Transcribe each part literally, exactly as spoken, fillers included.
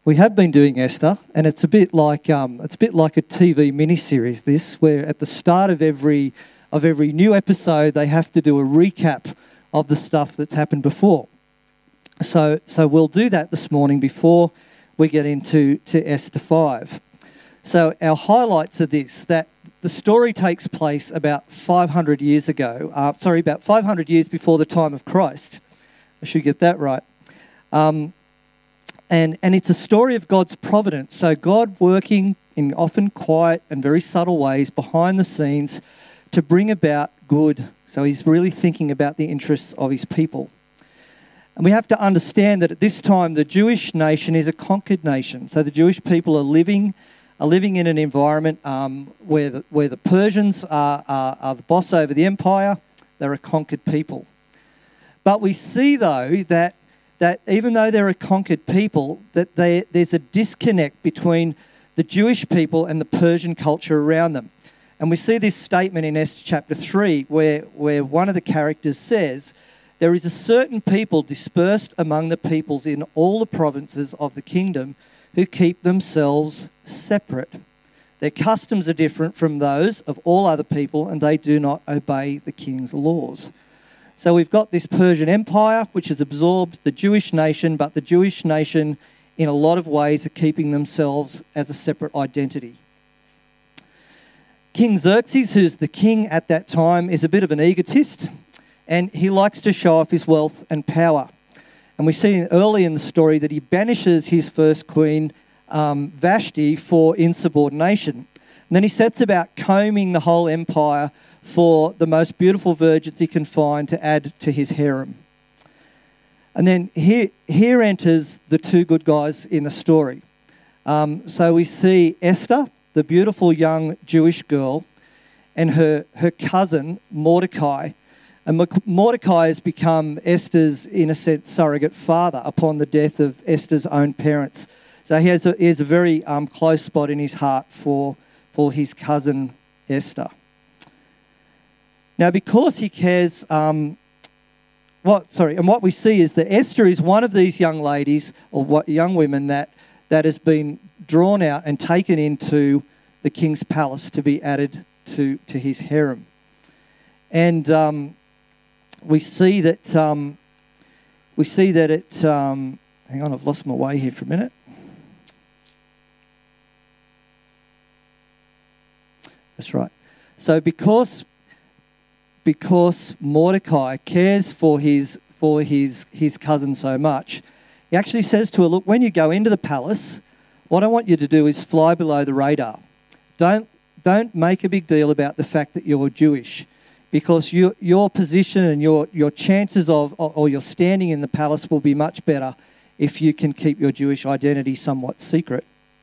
We have been doing Esther, and it's a bit like um, it's a bit like a T V miniseries. This, where at the start of every of every new episode, they have to do a recap of the stuff that's happened before. So, so we'll do that this morning before we get into to Esther five. So our highlights are this: that the story takes place about five hundred years ago. Uh, sorry, about five hundred years before the time of Christ. I should get that right. Um, And, and it's a story of God's providence. So God working in often quiet and very subtle ways behind the scenes to bring about good. So he's really thinking about the interests of his people. And we have to understand that at this time, the Jewish nation is a conquered nation. So the Jewish people are living are living in an environment um, where, the, where the Persians are, are, are the boss over the empire. They're a conquered people. But we see, though, that that even though they're a conquered people, that they, there's a disconnect between the Jewish people and the Persian culture around them. And we see this statement in Esther chapter three, where, where one of the characters says, "There is a certain people dispersed among the peoples in all the provinces of the kingdom who keep themselves separate. Their customs are different from those of all other people, and they do not obey the king's laws." So we've got this Persian Empire, which has absorbed the Jewish nation, but the Jewish nation, in a lot of ways, are keeping themselves as a separate identity. King Xerxes, who's the king at that time, is a bit of an egotist, and he likes to show off his wealth and power. And we see early in the story that he banishes his first queen, um, Vashti, for insubordination. And then he sets about combing the whole empire for the most beautiful virgins he can find to add to his harem. And then here, here enters the two good guys in the story. Um, so we see Esther, the beautiful young Jewish girl, and her, her cousin, Mordecai. And Mordecai has become Esther's, in a sense, surrogate father upon the death of Esther's own parents. So he has a, he has a very um, close spot in his heart for, for his cousin Esther. Now, because he cares, um, what sorry, and what we see is that Esther is one of these young ladies or what young women that that has been drawn out and taken into the king's palace to be added to to his harem, and um, we see that um, we see that it. Um, hang on, I've lost my way here for a minute. That's right. So because. Because Mordecai cares for his for his his cousin so much, he actually says to her, "Look, when you go into the palace, what I want you to do is fly below the radar. Don't don't make a big deal about the fact that you're Jewish, because you, your position and your your chances of or your standing in the palace will be much better if you can keep your Jewish identity somewhat secret."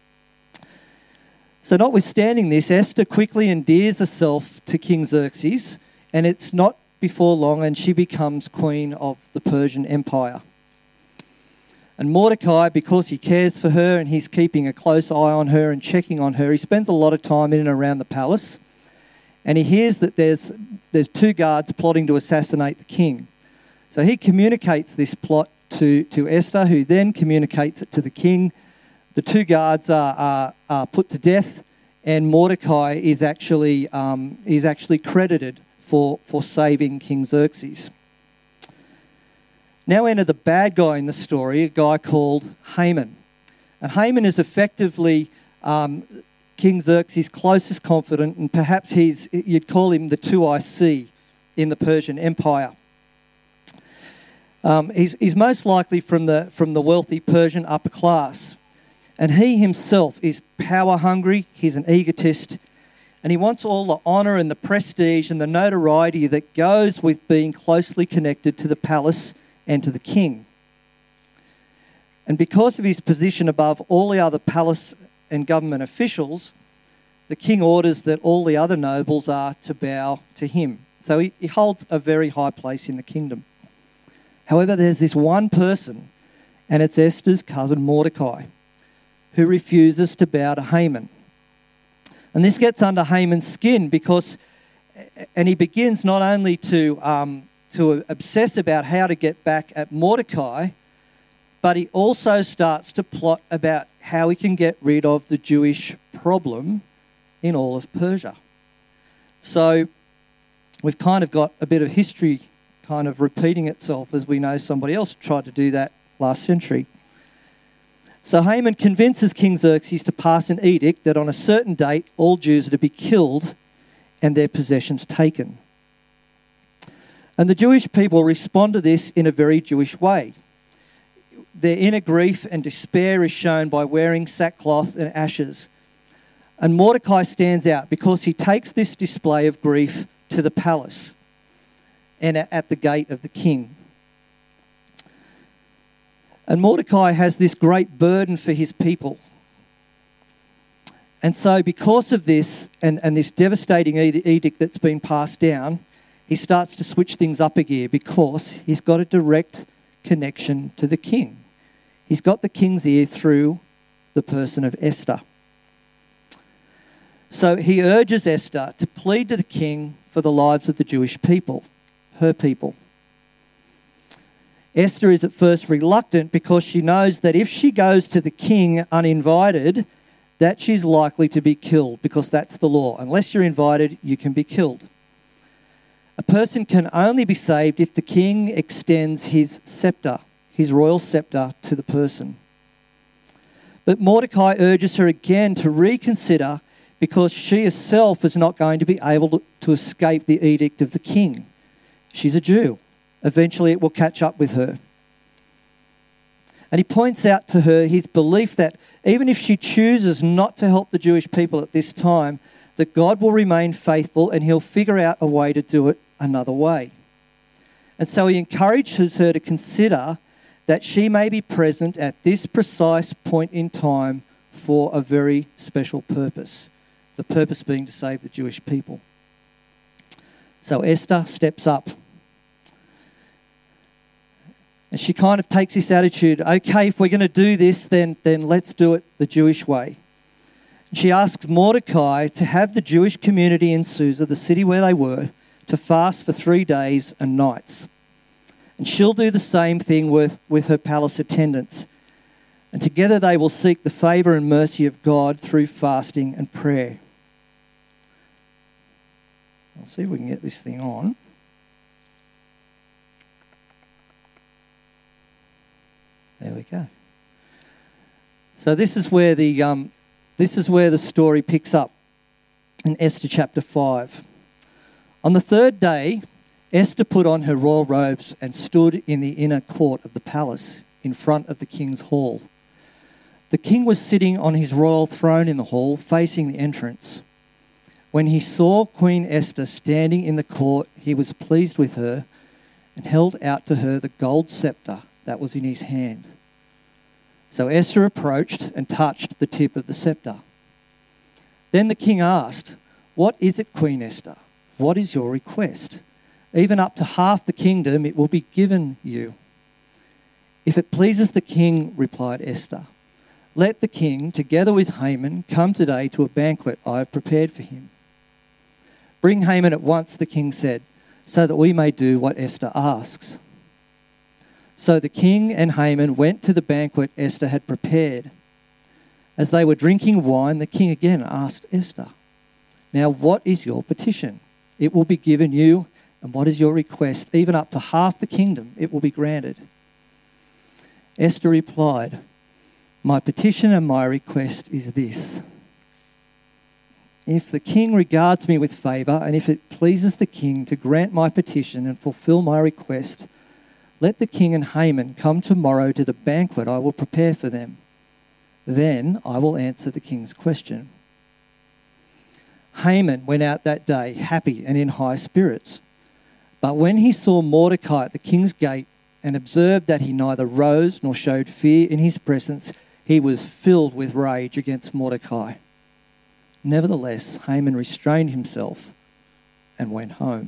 So, notwithstanding this, Esther quickly endears herself to King Xerxes. And it's not before long, and she becomes queen of the Persian Empire. And Mordecai, because he cares for her and he's keeping a close eye on her and checking on her, he spends a lot of time in and around the palace. And he hears that there's there's two guards plotting to assassinate the king. So he communicates this plot to, to Esther, who then communicates it to the king. The two guards are, are, are put to death, and Mordecai is actually um, is actually credited for, for saving King Xerxes. Now enter the bad guy in the story, a guy called Haman. And Haman is effectively um, King Xerxes' closest confidant, and perhaps he's you'd call him the two I C in the Persian Empire. Um, he's, he's most likely from the, from the wealthy Persian upper class. And he himself is power hungry, he's an egotist, and he wants all the honour and the prestige and the notoriety that goes with being closely connected to the palace and to the king. And because of his position above all the other palace and government officials, the king orders that all the other nobles are to bow to him. So he, he holds a very high place in the kingdom. However, there's this one person, and it's Esther's cousin Mordecai, who refuses to bow to Haman. And this gets under Haman's skin because, and he begins not only to um, to obsess about how to get back at Mordecai, but he also starts to plot about how he can get rid of the Jewish problem in all of Persia. So we've kind of got a bit of history kind of repeating itself, as we know somebody else tried to do that last century. So Haman convinces King Xerxes to pass an edict that on a certain date all Jews are to be killed and their possessions taken. And the Jewish people respond to this in a very Jewish way. Their inner grief and despair is shown by wearing sackcloth and ashes. And Mordecai stands out because he takes this display of grief to the palace and at the gate of the king. And Mordecai has this great burden for his people. And so because of this and, and this devastating edict that's been passed down, he starts to switch things up a gear because he's got a direct connection to the king. He's got the king's ear through the person of Esther. So he urges Esther to plead to the king for the lives of the Jewish people, her people. Esther is at first reluctant because she knows that if she goes to the king uninvited, that she's likely to be killed, because that's the law. Unless you're invited, you can be killed. A person can only be saved if the king extends his scepter, his royal scepter, to the person. But Mordecai urges her again to reconsider, because she herself is not going to be able to, to escape the edict of the king. She's a Jew. Eventually it will catch up with her. And he points out to her his belief that even if she chooses not to help the Jewish people at this time, that God will remain faithful and he'll figure out a way to do it another way. And so he encourages her to consider that she may be present at this precise point in time for a very special purpose, the purpose being to save the Jewish people. So Esther steps up. And she kind of takes this attitude, okay, if we're going to do this, then, then let's do it the Jewish way. And she asks Mordecai to have the Jewish community in Susa, the city where they were, to fast for three days and nights. And she'll do the same thing with, with her palace attendants. And together they will seek the favour and mercy of God through fasting and prayer. I'll see if we can get this thing on. There we go. So this is where the um, this is where the story picks up in Esther chapter five. On the third day, Esther put on her royal robes and stood in the inner court of the palace in front of the king's hall. The king was sitting on his royal throne in the hall, facing the entrance. When he saw Queen Esther standing in the court, he was pleased with her and held out to her the gold scepter that was in his hand. So Esther approached and touched the tip of the scepter. Then the king asked, "What is it, Queen Esther? What is your request? Even up to half the kingdom it will be given you." "If it pleases the king," replied Esther, "let the king, together with Haman, come today to a banquet I have prepared for him." "Bring Haman at once," the king said, "so that we may do what Esther asks." So the king and Haman went to the banquet Esther had prepared. As they were drinking wine, the king again asked Esther, "Now what is your petition? It will be given you. And what is your request? Even up to half the kingdom, it will be granted." Esther replied, "My petition and my request is this. If the king regards me with favour, and if it pleases the king to grant my petition and fulfil my request, let the king and Haman come tomorrow to the banquet I will prepare for them. Then I will answer the king's question." Haman went out that day happy and in high spirits. But when he saw Mordecai at the king's gate and observed that he neither rose nor showed fear in his presence, he was filled with rage against Mordecai. Nevertheless, Haman restrained himself and went home.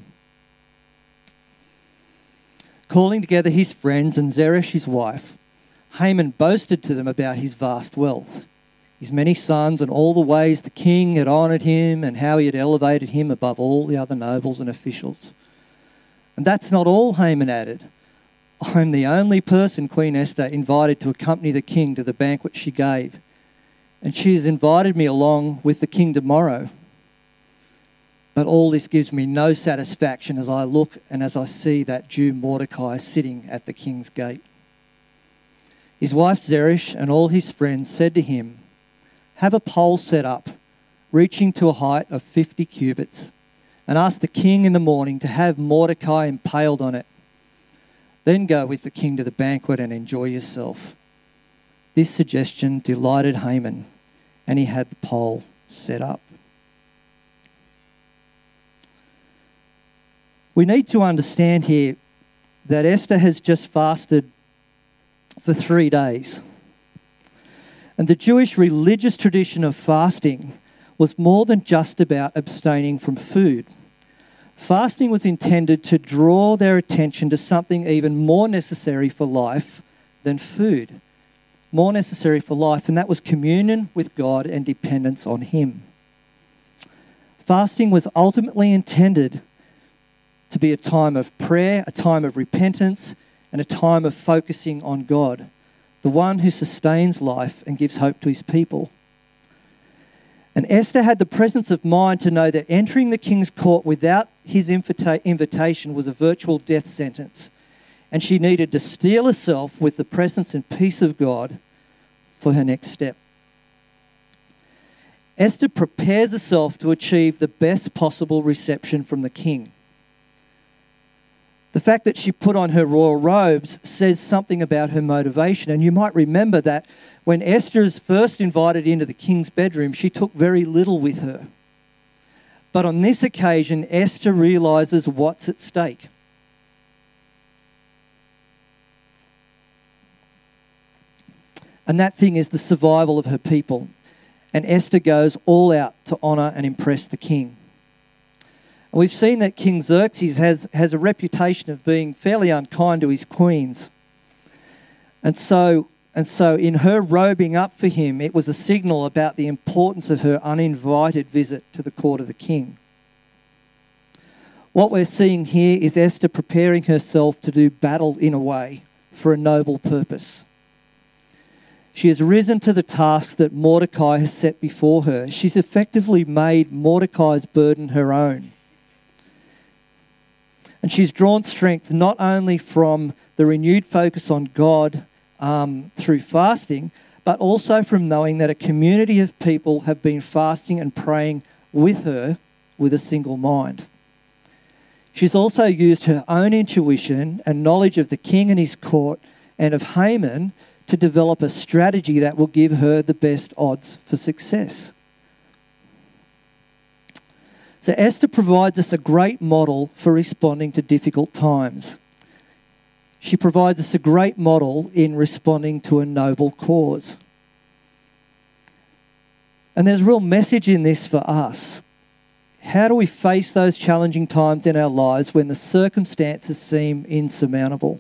Calling together his friends and Zeresh his wife, Haman boasted to them about his vast wealth, his many sons, and all the ways the king had honoured him and how he had elevated him above all the other nobles and officials. And that's not all, Haman added. I'm the only person, Queen Esther, invited to accompany the king to the banquet she gave. And she has invited me along with the king tomorrow. But all this gives me no satisfaction as I look and as I see that Jew Mordecai sitting at the king's gate. His wife Zeresh and all his friends said to him, have a pole set up, reaching to a height of fifty cubits, and ask the king in the morning to have Mordecai impaled on it. Then go with the king to the banquet and enjoy yourself. This suggestion delighted Haman, and he had the pole set up. We need to understand here that Esther has just fasted for three days. And the Jewish religious tradition of fasting was more than just about abstaining from food. Fasting was intended to draw their attention to something even more necessary for life than food. More necessary for life, and that was communion with God and dependence on Him. Fasting was ultimately intended to be a time of prayer, a time of repentance, and a time of focusing on God, the one who sustains life and gives hope to his people. And Esther had the presence of mind to know that entering the king's court without his invita- invitation was a virtual death sentence, and she needed to steel herself with the presence and peace of God for her next step. Esther prepares herself to achieve the best possible reception from the king. The fact that she put on her royal robes says something about her motivation. And you might remember that when Esther is first invited into the king's bedroom, she took very little with her. But on this occasion, Esther realises what's at stake. And that thing is the survival of her people. And Esther goes all out to honour and impress the king. We've seen that King Xerxes has, has a reputation of being fairly unkind to his queens. And so, and so in her robing up for him, it was a signal about the importance of her uninvited visit to the court of the king. What we're seeing here is Esther preparing herself to do battle in a way for a noble purpose. She has risen to the task that Mordecai has set before her. She's effectively made Mordecai's burden her own. And she's drawn strength not only from the renewed focus on God um, through fasting, but also from knowing that a community of people have been fasting and praying with her with a single mind. She's also used her own intuition and knowledge of the king and his court and of Haman to develop a strategy that will give her the best odds for success. So Esther provides us a great model for responding to difficult times. She provides us a great model in responding to a noble cause. And there's a real message in this for us. How do we face those challenging times in our lives when the circumstances seem insurmountable?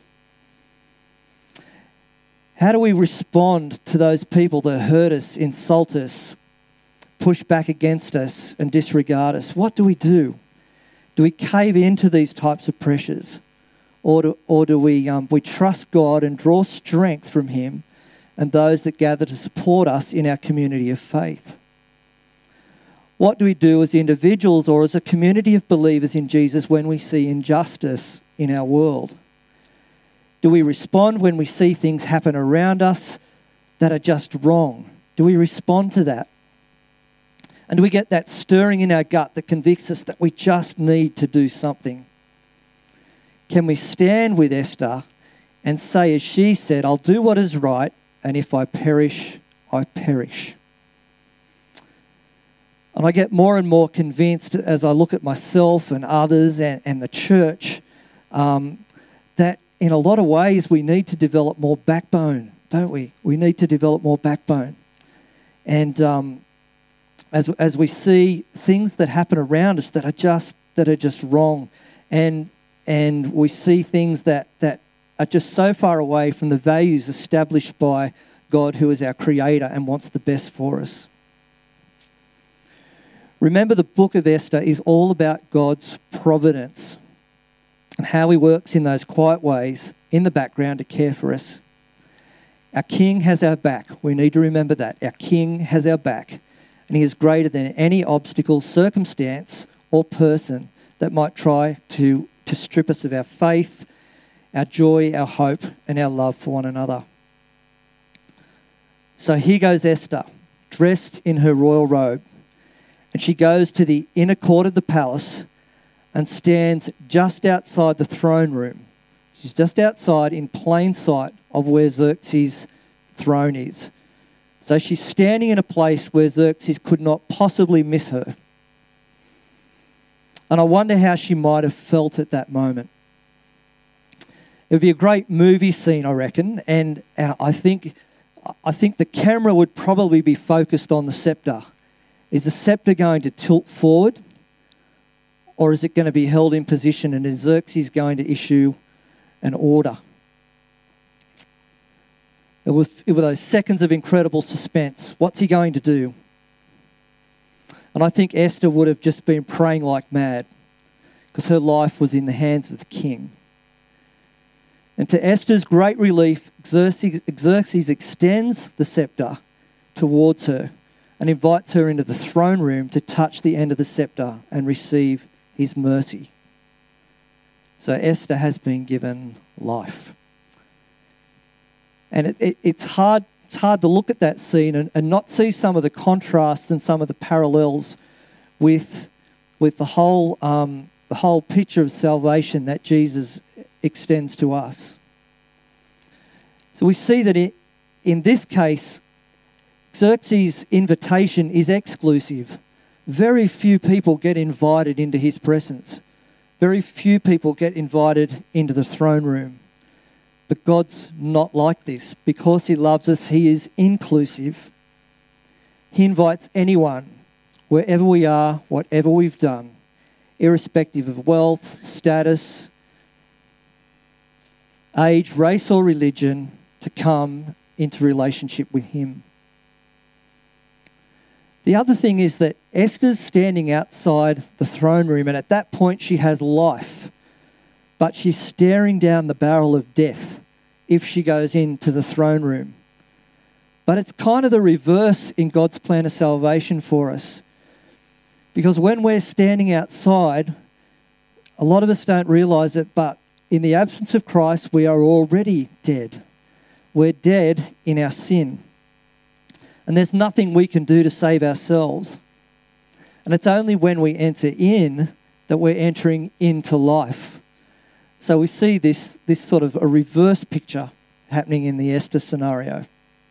How do we respond to those people that hurt us, insult us, push back against us and disregard us? What do we do? Do we cave into these types of pressures? Or do, or do we, um, we trust God and draw strength from Him and those that gather to support us in our community of faith? What do we do as individuals or as a community of believers in Jesus when we see injustice in our world? Do we respond when we see things happen around us that are just wrong? Do we respond to that? And do we get that stirring in our gut that convicts us that we just need to do something? Can we stand with Esther and say, as she said, I'll do what is right, and if I perish, I perish? And I get more and more convinced as I look at myself and others and, and the church um, that in a lot of ways we need to develop more backbone, don't we? We need to develop more backbone. And um, as as we see things that happen around us that are just that are just wrong, and and we see things that, that are just so far away from the values established by God, who is our creator and wants the best for us. Remember, the book of Esther is all about God's providence and how He works in those quiet ways in the background to care for us. Our King has our back. We need to remember that. Our King has our back, and he is greater than any obstacle, circumstance, or person that might try to, to strip us of our faith, our joy, our hope, and our love for one another. So here goes Esther, dressed in her royal robe, and she goes to the inner court of the palace and stands just outside the throne room. She's just outside in plain sight of where Xerxes' throne is. So she's standing in a place where Xerxes could not possibly miss her. And I wonder how she might have felt at that moment. It would be a great movie scene, I reckon, and I think I think the camera would probably be focused on the scepter. Is the scepter going to tilt forward, or is it going to be held in position, and is Xerxes going to issue an order? It was, it were those seconds of incredible suspense. What's he going to do? And I think Esther would have just been praying like mad because her life was in the hands of the king. And to Esther's great relief, Xerxes, Xerxes extends the scepter towards her and invites her into the throne room to touch the end of the scepter and receive his mercy. So Esther has been given life. And it, it, it's hard it's hard to look at that scene and, and not see some of the contrasts and some of the parallels with, with the whole um, the whole picture of salvation that Jesus extends to us. So we see that it, in this case, Xerxes' invitation is exclusive. Very few people get invited into his presence. Very few people get invited into the throne room. But God's not like this. Because he loves us, he is inclusive. He invites anyone, wherever we are, whatever we've done, irrespective of wealth, status, age, race or religion, to come into relationship with him. The other thing is that Esther's standing outside the throne room, and at that point she has life, but she's staring down the barrel of death if she goes into the throne room. But it's kind of the reverse in God's plan of salvation for us. Because when we're standing outside, a lot of us don't realise it, but in the absence of Christ, we are already dead. We're dead in our sin. And there's nothing we can do to save ourselves. And it's only when we enter in that we're entering into life. So we see this, this sort of a reverse picture happening in the Esther scenario.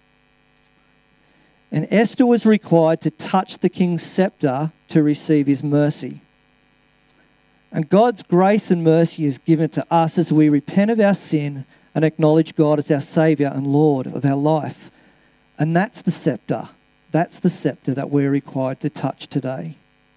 And Esther was required to touch the king's scepter to receive his mercy. And God's grace and mercy is given to us as we repent of our sin and acknowledge God as our Saviour and Lord of our life. And that's the scepter. That's the scepter that we're required to touch today.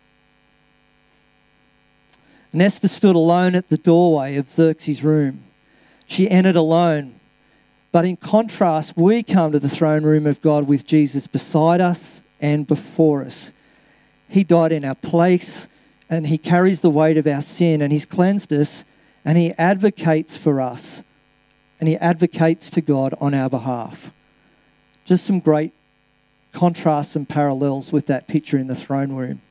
And Esther stood alone at the doorway of Xerxes' room. She entered alone. But in contrast, we come to the throne room of God with Jesus beside us and before us. He died in our place, and he carries the weight of our sin, and he's cleansed us, and he advocates for us, and he advocates to God on our behalf. Just some great contrasts and parallels with that picture in the throne room.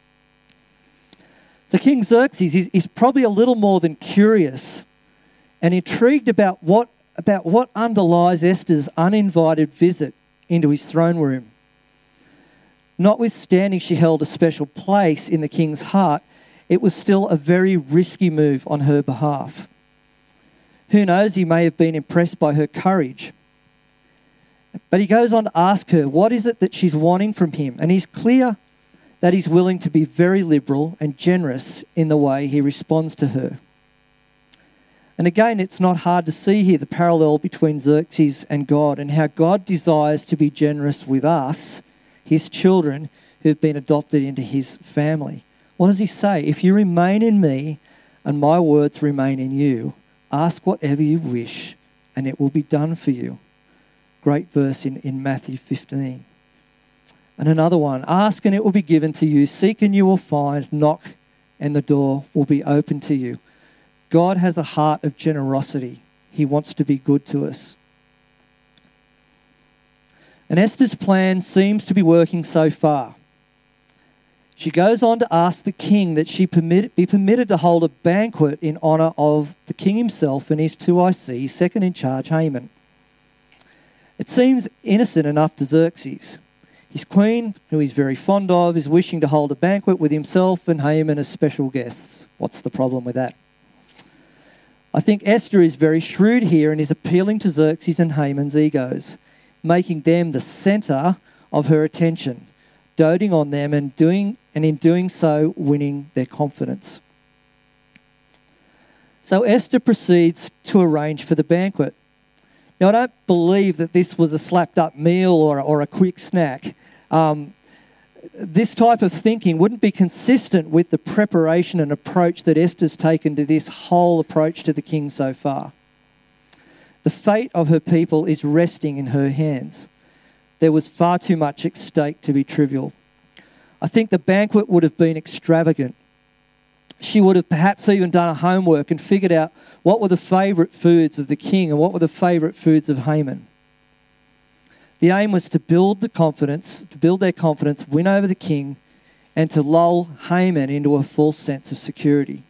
So King Xerxes is, is probably a little more than curious and intrigued about what, about what underlies Esther's uninvited visit into his throne room. Notwithstanding she held a special place in the king's heart, it was still a very risky move on her behalf. Who knows, he may have been impressed by her courage. But he goes on to ask her, what is it that she's wanting from him? And he's clear that he's willing to be very liberal and generous in the way he responds to her. And again, it's not hard to see here the parallel between Xerxes and God and how God desires to be generous with us, his children, who've been adopted into his family. What does he say? If you remain in me and my words remain in you, ask whatever you wish and it will be done for you. Great verse in, in Matthew fifteen. And another one, ask and it will be given to you. Seek and you will find. Knock and the door will be open to you. God has a heart of generosity He wants to be good to us. And Esther's plan seems to be working so far. She goes on to ask the king that she permit, be permitted to hold a banquet in honour of the king himself and his two I C, second in charge, Haman. It seems innocent enough to Xerxes. His queen, who he's very fond of, is wishing to hold a banquet with himself and Haman as special guests. What's the problem with that? I think Esther is very shrewd here and is appealing to Xerxes and Haman's egos, making them the centre of her attention, doting on them and doing and in doing so winning their confidence. So Esther proceeds to arrange for the banquet. Now, I don't believe that this was a slapped-up meal or, or a quick snack. Um, this type of thinking wouldn't be consistent with the preparation and approach that Esther's taken to this whole approach to the king so far. The fate of her people is resting in her hands. There was far too much at stake to be trivial. I think the banquet would have been extravagant. She would have perhaps even done a homework and figured out what were the favourite foods of the king and what were the favourite foods of Haman. The aim was to build the confidence, to build their confidence, win over the king, and to lull Haman into a false sense of security.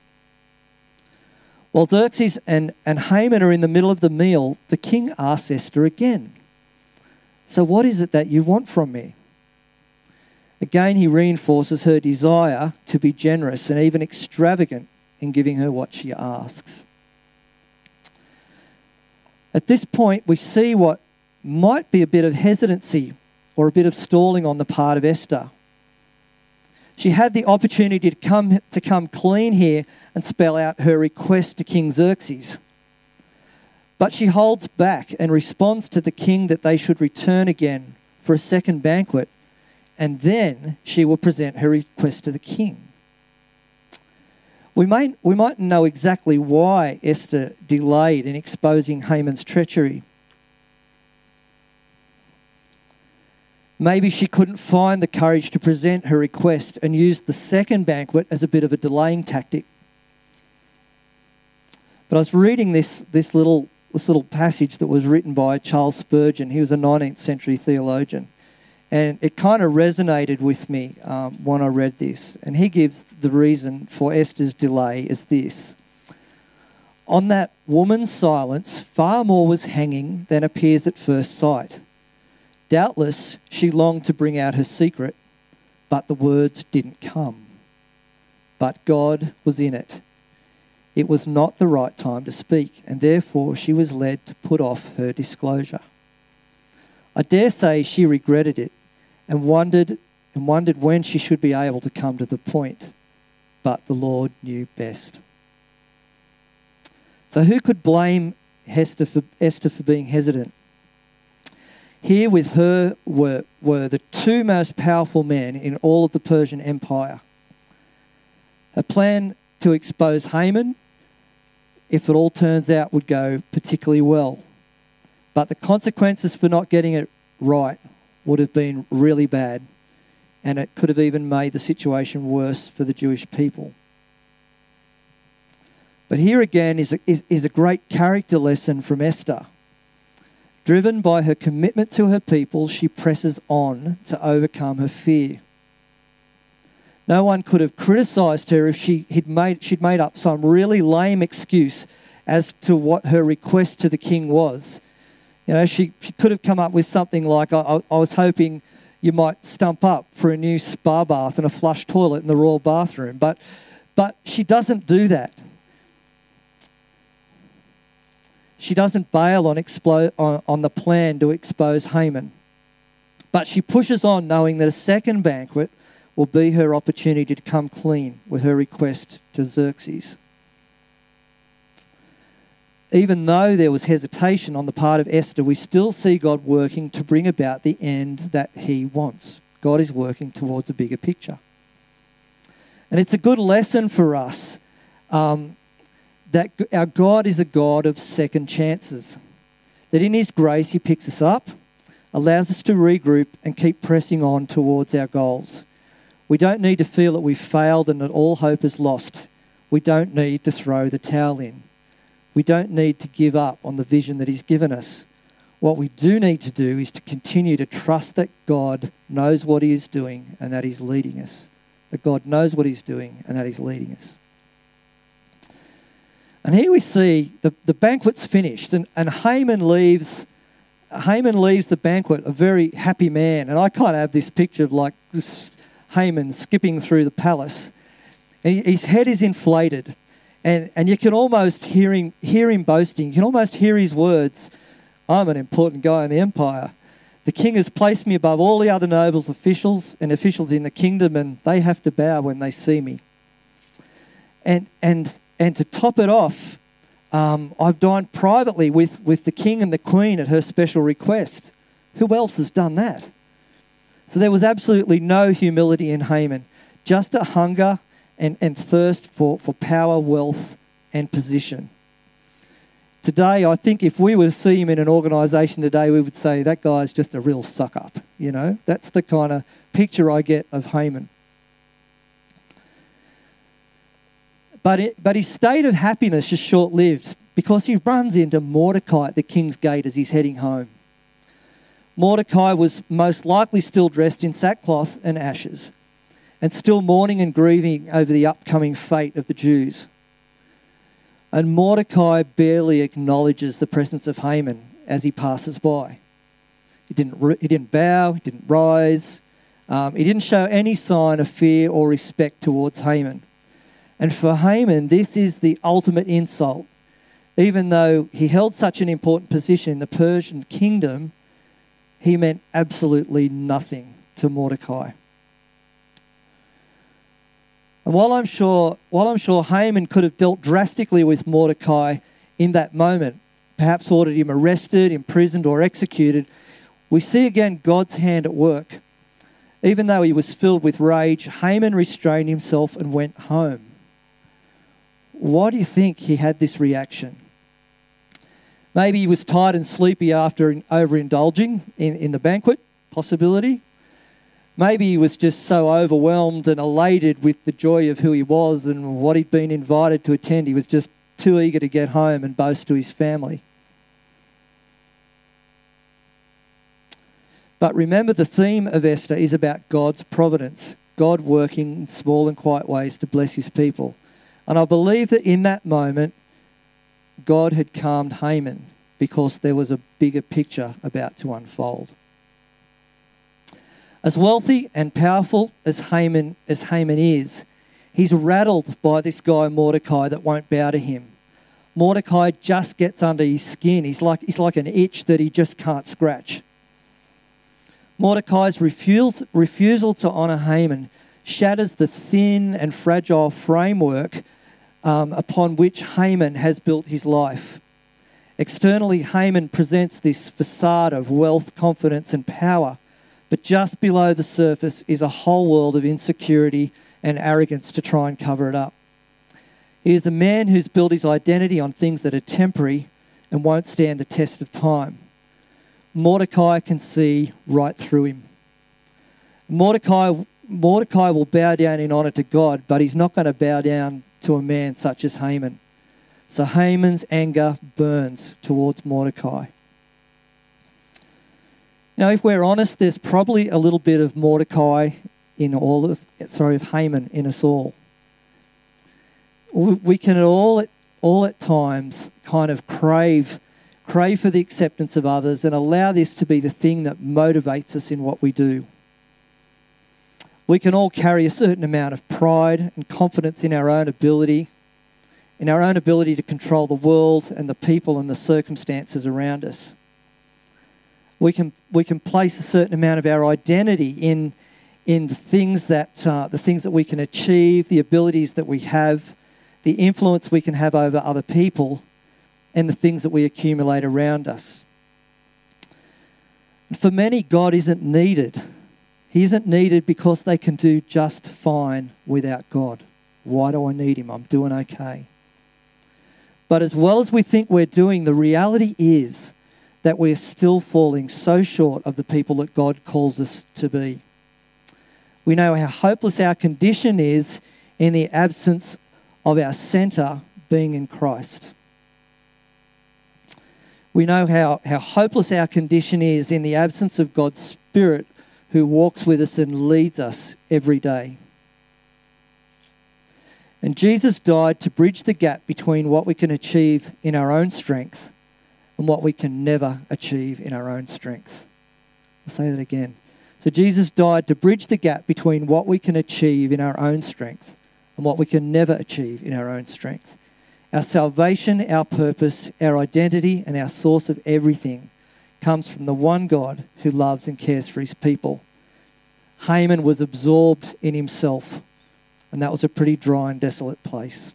While Xerxes and, and Haman are in the middle of the meal, the king asks Esther again, "So what is it that you want from me?" Again, he reinforces her desire to be generous and even extravagant in giving her what she asks. At this point, we see what might be a bit of hesitancy or a bit of stalling on the part of Esther. She had the opportunity to come, to come clean here and spell out her request to King Xerxes. But she holds back and responds to the king that they should return again for a second banquet, and then she will present her request to the king. We may, we mightn't know exactly why Esther delayed in exposing Haman's treachery. Maybe she couldn't find the courage to present her request and used the second banquet as a bit of a delaying tactic. But I was reading this, this, little, this little passage that was written by Charles Spurgeon. He was a nineteenth century theologian. And it kind of resonated with me um, when I read this. And he gives the reason for Esther's delay as this. On that woman's silence, far more was hanging than appears at first sight. Doubtless, she longed to bring out her secret, but the words didn't come. But God was in it. It was not the right time to speak, and therefore she was led to put off her disclosure. I dare say she regretted it and wondered and wondered when she should be able to come to the point. But the Lord knew best. So who could blame Esther for, Esther for being hesitant? Here with her were, were the two most powerful men in all of the Persian Empire. A plan to expose Haman, if it all turns out, would go particularly well. But the consequences for not getting it right would have been really bad, and it could have even made the situation worse for the Jewish people. But here again is a, is, is a great character lesson from Esther. Driven by her commitment to her people, she presses on to overcome her fear. No one could have criticised her if she had made, she'd made up some really lame excuse as to what her request to the king was. You know, she, she could have come up with something like, I, I was hoping you might stump up for a new spa bath and a flush toilet in the royal bathroom. But, but she doesn't do that. She doesn't bail on, explo- on, on the plan to expose Haman. But she pushes on knowing that a second banquet will be her opportunity to come clean with her request to Xerxes. Even though there was hesitation on the part of Esther, we still see God working to bring about the end that he wants. God is working towards a bigger picture. And it's a good lesson for us um, that our God is a God of second chances. That in his grace he picks us up, allows us to regroup and keep pressing on towards our goals. We don't need to feel that we've failed and that all hope is lost. We don't need to throw the towel in. We don't need to give up on the vision that he's given us. What we do need to do is to continue to trust that God knows what he is doing and that he's leading us. That God knows what he's doing and that he's leading us. And here we see the, the banquet's finished, and, and Haman leaves Haman leaves the banquet a very happy man. And I kind of have this picture of like this Haman skipping through the palace. And his head is inflated. And, and you can almost hear him, hear him boasting. You can almost hear his words. I'm an important guy in the empire. The king has placed me above all the other nobles, officials, and officials in the kingdom, and they have to bow when they see me. And and and to top it off, um, I've dined privately with, with the king and the queen at her special request. Who else has done that? So there was absolutely no humility in Haman, just a hunger and, and thirst for, for power, wealth, and position. Today, I think if we were to see him in an organisation today, we would say that guy's just a real suck-up, you know. That's the kind of picture I get of Haman. But, it, but his state of happiness is short-lived because he runs into Mordecai at the king's gate as he's heading home. Mordecai was most likely still dressed in sackcloth and ashes and still mourning and grieving over the upcoming fate of the Jews. And Mordecai barely acknowledges the presence of Haman as he passes by. He didn't, he didn't bow, he didn't rise, um, he didn't show any sign of fear or respect towards Haman. And for Haman, this is the ultimate insult. Even though he held such an important position in the Persian kingdom, he meant absolutely nothing to Mordecai. And while I'm sure, while I'm sure Haman could have dealt drastically with Mordecai in that moment, perhaps ordered him arrested, imprisoned, or executed, we see again God's hand at work. Even though he was filled with rage, Haman restrained himself and went home. Why do you think he had this reaction? Maybe he was tired and sleepy after overindulging in, in the banquet, possibility. Maybe he was just so overwhelmed and elated with the joy of who he was and what he'd been invited to attend. He was just too eager to get home and boast to his family. But remember, the theme of Esther is about God's providence, God working in small and quiet ways to bless his people. And I believe that in that moment, God had calmed Haman because there was a bigger picture about to unfold. As wealthy and powerful as Haman, as Haman is, he's rattled by this guy Mordecai that won't bow to him. Mordecai just gets under his skin. He's like, he's like an itch that he just can't scratch. Mordecai's refusal, refusal to honour Haman shatters the thin and fragile framework um, upon which Haman has built his life. Externally, Haman presents this facade of wealth, confidence and power, but just below the surface is a whole world of insecurity and arrogance to try and cover it up. He is a man who's built his identity on things that are temporary and won't stand the test of time. Mordecai can see right through him. Mordecai, Mordecai will bow down in honour to God, but he's not going to bow down to a man such as Haman. So Haman's anger burns towards Mordecai. Now, if we're honest, there's probably a little bit of Mordecai in all of, sorry, of Haman in us all. We can all, all at times kind of crave, crave for the acceptance of others and allow this to be the thing that motivates us in what we do. We can all carry a certain amount of pride and confidence in our own ability, in our own ability to control the world and the people and the circumstances around us. We can we can place a certain amount of our identity in in the things that uh, the things that we can achieve, the abilities that we have, the influence we can have over other people, and the things that we accumulate around us. And for many, God isn't needed. He isn't needed because they can do just fine without God. Why do I need him? I'm doing okay. But as well as we think we're doing, the reality is that we're still falling so short of the people that God calls us to be. We know how hopeless our condition is in the absence of our centre being in Christ. We know how, how hopeless our condition is in the absence of God's Spirit who walks with us and leads us every day. And Jesus died to bridge the gap between what we can achieve in our own strength and what we can never achieve in our own strength. I'll say that again. So Jesus died to bridge the gap between what we can achieve in our own strength and what we can never achieve in our own strength. Our salvation, our purpose, our identity, and our source of everything comes from the one God who loves and cares for his people. Haman was absorbed in himself, and that was a pretty dry and desolate place.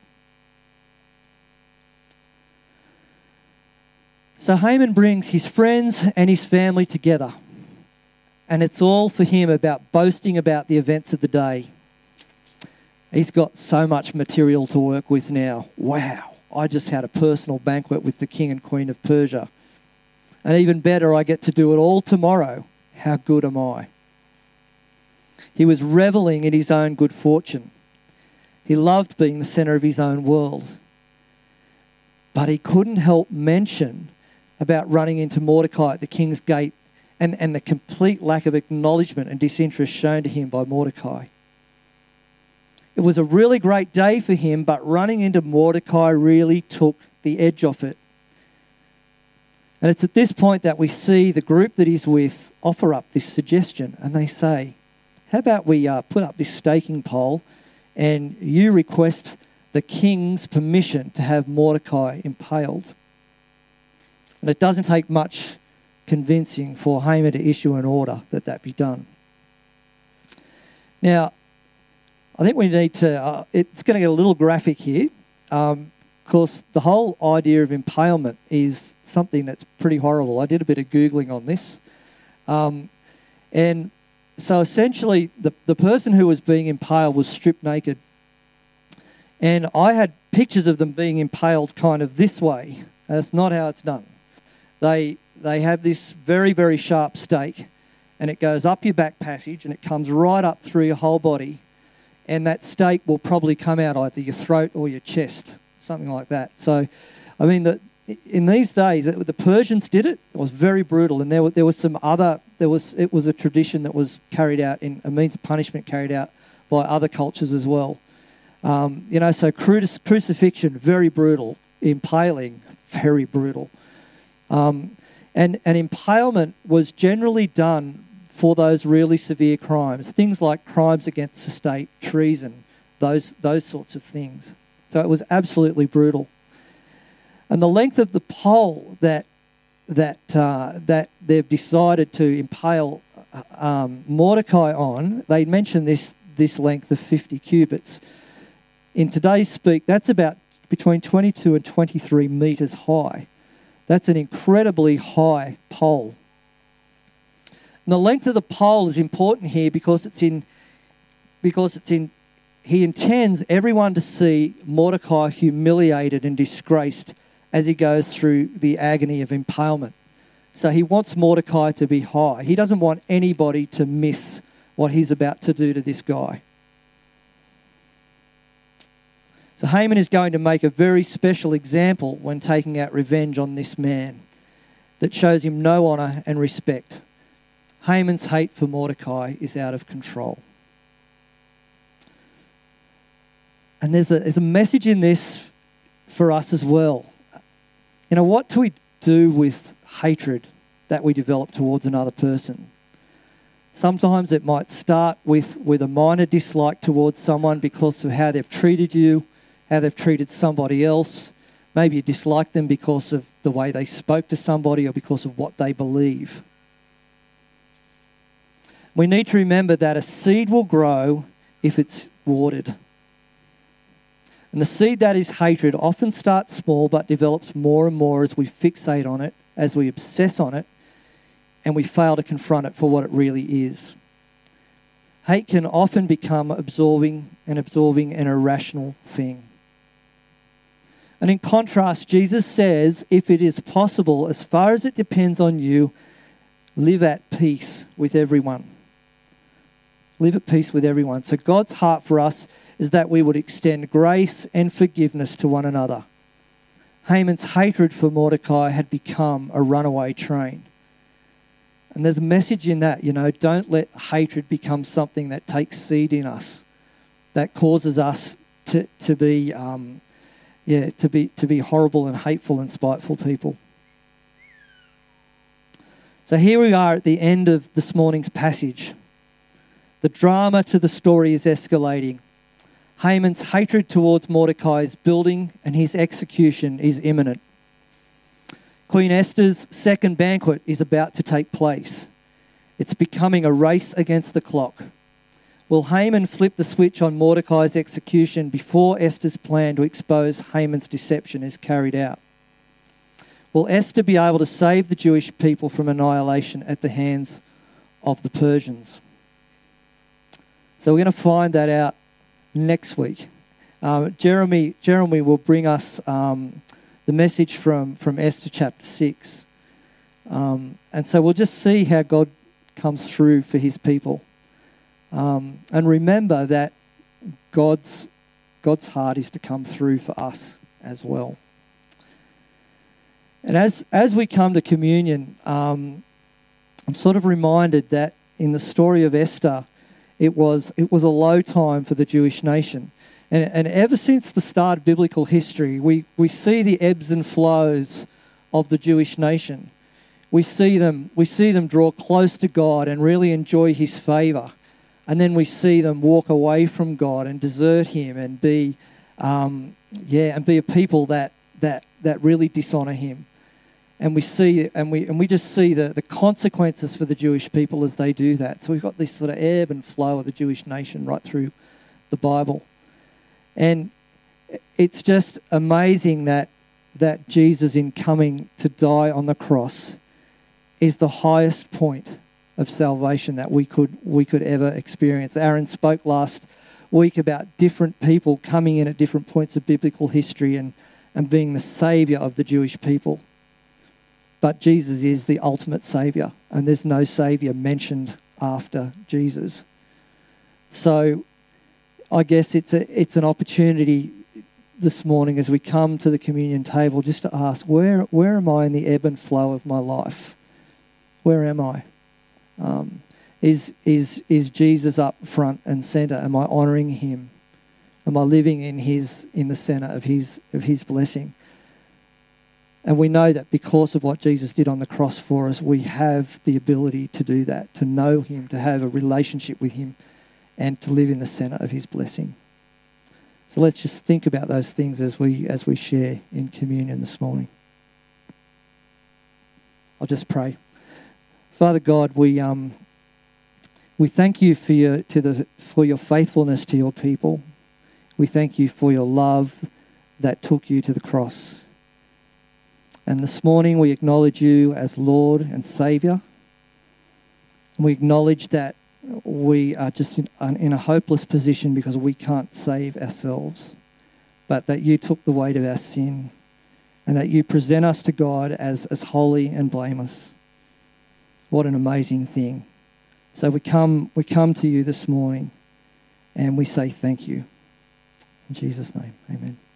So Haman brings his friends and his family together. And it's all for him about boasting about the events of the day. He's got so much material to work with now. Wow, I just had a personal banquet with the king and queen of Persia. And even better, I get to do it all tomorrow. How good am I? He was reveling in his own good fortune. He loved being the centre of his own world. But he couldn't help mention about running into Mordecai at the king's gate And, and the complete lack of acknowledgement and disinterest shown to him by Mordecai. It was a really great day for him, but running into Mordecai really took the edge off it. And it's at this point that we see the group that he's with offer up this suggestion, and they say, how about we uh, put up this staking pole and you request the king's permission to have Mordecai impaled? And it doesn't take much convincing for Haman to issue an order that that be done. Now, I think we need to, uh, it's going to get a little graphic here. Um, of course, the whole idea of impalement is something that's pretty horrible. I did a bit of Googling on this. Um, and so essentially, the, the person who was being impaled was stripped naked. And I had pictures of them being impaled kind of this way. That's not how it's done. They They have this very, very sharp stake, and it goes up your back passage and it comes right up through your whole body, and that stake will probably come out either your throat or your chest, something like that. So, I mean, the, in these days, the Persians did it. It was very brutal, and there, there was some other, there was it was a tradition that was carried out, in a means of punishment carried out by other cultures as well. Um, you know, so cruci- crucifixion, very brutal. Impaling, very brutal. Um, And an impalement was generally done for those really severe crimes, things like crimes against the state, treason, those those sorts of things. So it was absolutely brutal. And the length of the pole that that uh, that they've decided to impale um, Mordecai on, they mention this this length of fifty cubits. In today's speak, that's about between twenty-two and twenty-three metres high. That's an incredibly high pole. And the length of the pole is important here because it's in, because it's in, he intends everyone to see Mordecai humiliated and disgraced as he goes through the agony of impalement. So he wants Mordecai to be high. He doesn't want anybody to miss what he's about to do to this guy. So Haman is going to make a very special example when taking out revenge on this man that shows him no honour and respect. Haman's hate for Mordecai is out of control. And there's a, there's a message in this for us as well. You know, what do we do with hatred that we develop towards another person? Sometimes it might start with, with a minor dislike towards someone because of how they've treated you, how they've treated somebody else. Maybe you dislike them because of the way they spoke to somebody or because of what they believe. We need to remember that a seed will grow if it's watered. And the seed that is hatred often starts small but develops more and more as we fixate on it, as we obsess on it, and we fail to confront it for what it really is. Hate can often become absorbing and absorbing an irrational thing. And in contrast, Jesus says, if it is possible, as far as it depends on you, live at peace with everyone. Live at peace with everyone. So God's heart for us is that we would extend grace and forgiveness to one another. Haman's hatred for Mordecai had become a runaway train. And there's a message in that, you know, don't let hatred become something that takes seed in us, that causes us to, to be, um, yeah, to be to be horrible and hateful and spiteful people. So here we are at the end of this morning's passage. The drama to the story is escalating. Haman's hatred towards Mordecai is building and his execution is imminent. Queen Esther's second banquet is about to take place. It's becoming a race against the clock. Will Haman flip the switch on Mordecai's execution before Esther's plan to expose Haman's deception is carried out? Will Esther be able to save the Jewish people from annihilation at the hands of the Persians? So we're going to find that out next week. Um, Jeremy, Jeremy will bring us um, the message from, from Esther chapter six. Um, and so we'll just see how God comes through for his people. Um, and remember that God's, God's heart is to come through for us as well. And as, as we come to communion, um, I'm sort of reminded that in the story of Esther, it was it was a low time for the Jewish nation. And, and ever since the start of biblical history, we, we see the ebbs and flows of the Jewish nation. We see them we see them draw close to God and really enjoy his favour. And then we see them walk away from God and desert him and be um, yeah, and be a people that that that really dishonour him. And we see and we and we just see the, the consequences for the Jewish people as they do that. So we've got this sort of ebb and flow of the Jewish nation right through the Bible. And it's just amazing that that Jesus, in coming to die on the cross, is the highest point of salvation that we could we could ever experience. Aaron spoke last week about different people coming in at different points of biblical history and, and being the saviour of the Jewish people. But Jesus is the ultimate saviour, and there's no saviour mentioned after Jesus. So I guess it's a it's an opportunity this morning as we come to the communion table just to ask, where where am I in the ebb and flow of my life? Where am I? Um, is is is Jesus up front and centre? Am I honouring him? Am I living in his in the centre of his of his blessing? And we know that because of what Jesus did on the cross for us, we have the ability to do that, to know him, to have a relationship with him, and to live in the centre of his blessing. So let's just think about those things as we as we share in communion this morning. I'll just pray. Father God, we um we thank you for your to the for your faithfulness to your people. We thank you for your love that took you to the cross. And this morning we acknowledge you as Lord and Saviour. And we acknowledge that we are just in, in a hopeless position because we can't save ourselves, but that you took the weight of our sin and that you present us to God as, as holy and blameless. What an amazing thing. So we come, we come to you this morning and we say thank you. In Jesus' name, amen.